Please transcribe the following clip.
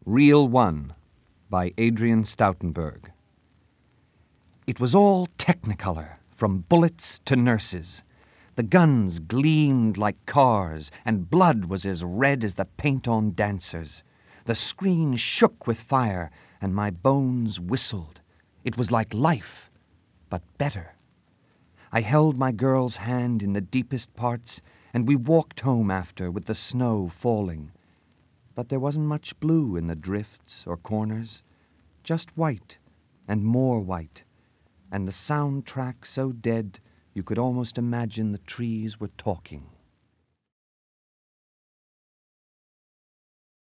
Reel 1 by Adrian Stoutenberg. It was all technicolor, from bullets to nurses. The guns gleamed like cars, and blood was as red as the paint on dancers. The screen shook with fire, and my bones whistled. It was like life, but better. I held my girl's hand in the deepest parts, and we walked home after with the snow falling. But there wasn't much blue in the drifts or corners, just white and more white, and the soundtrack so dead you could almost imagine the trees were talking.